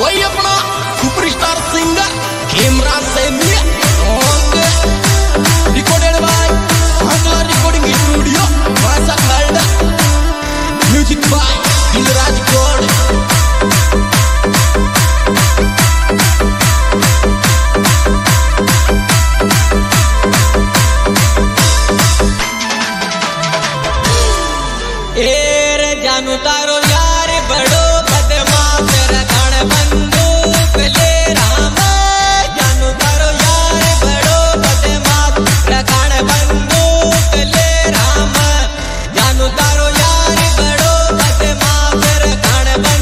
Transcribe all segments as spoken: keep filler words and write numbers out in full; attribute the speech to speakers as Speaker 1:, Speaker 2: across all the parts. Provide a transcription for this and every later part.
Speaker 1: वही अपना superstar singer Hemraj Saini recorded by Hansla recording studio भाषा खर्ड म्यूजिक बाय दिलराज गौड़।
Speaker 2: जानू तारो यार बड़ो बदमाश रखण बंदूक ले राम। जानू तारो यार बड़ो बदमाश रखण बंदूक ले राम। जानू तारो यार बड़ो बदमाश रखण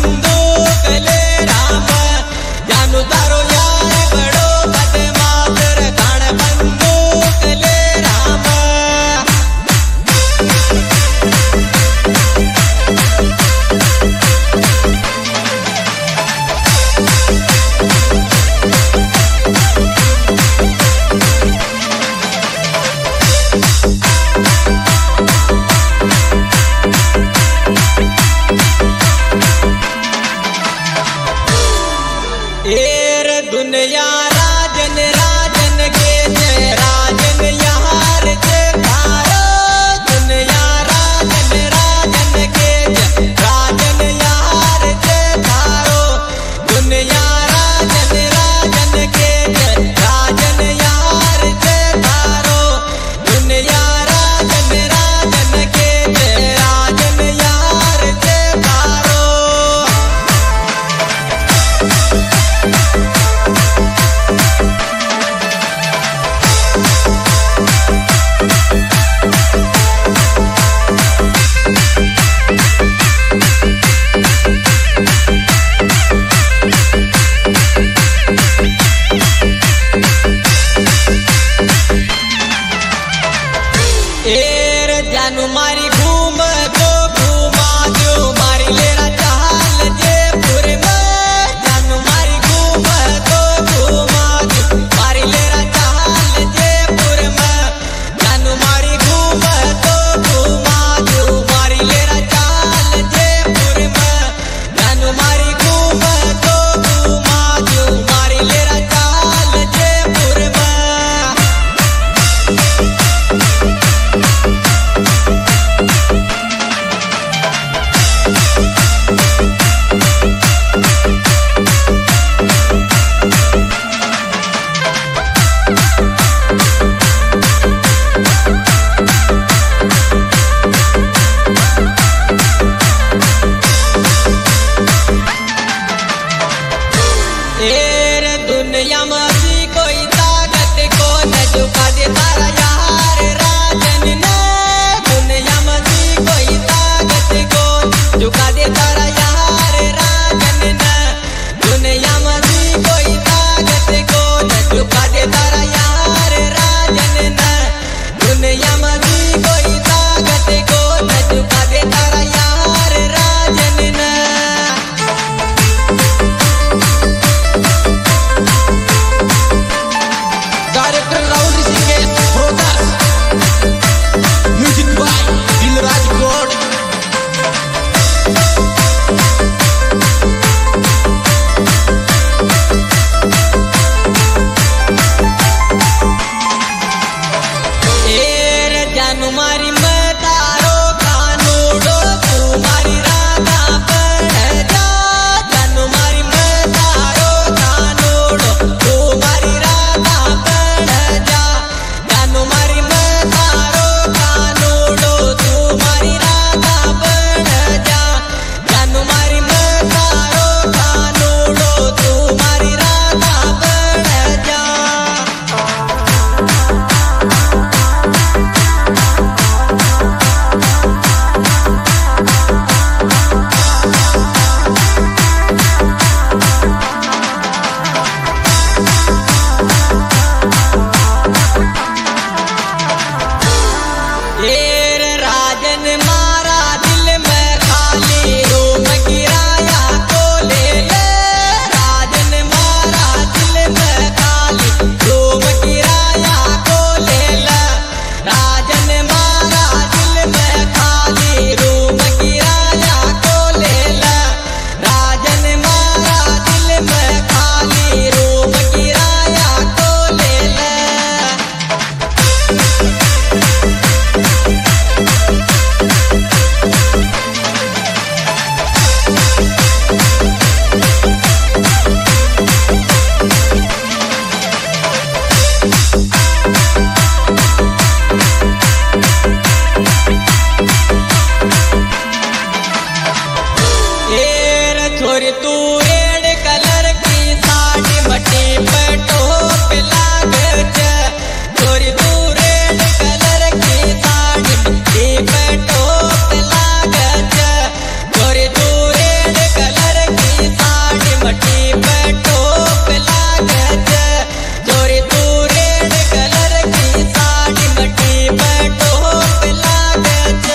Speaker 2: छोरी तू रेड कलर की साड़ी मटी पे टोप लागे छे छोरी तू रेड कलर की साड़ी मटी पे टोप लागे छे छोरी तू रेड कलर की साड़ी मटी पे टोप लागे छे छोरी तू रेड कलर की साड़ी मटी पे टोप लागे छे।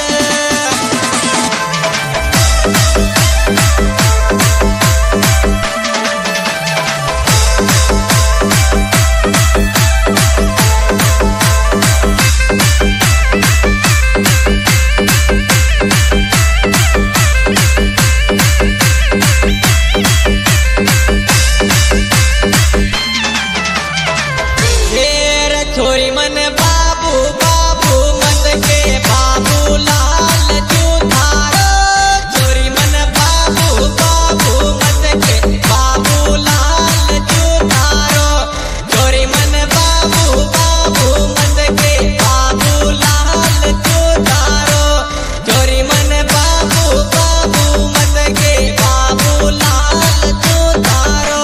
Speaker 2: छोरी मन बाबू बाबू मत के बाबू लाल चूथारो छोरी मन बाबू बाबू मत के बाबू लाल चूथारो छोरी मन बाबू बाबू मत के बाबू लाल चूथारो छोरी मन बाबू बाबू मत के बाबू लाल चूथारो।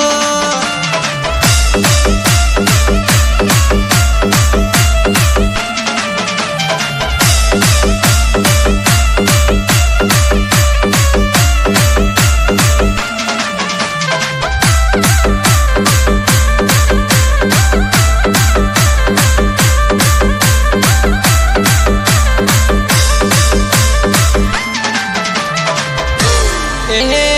Speaker 2: Hey, hey.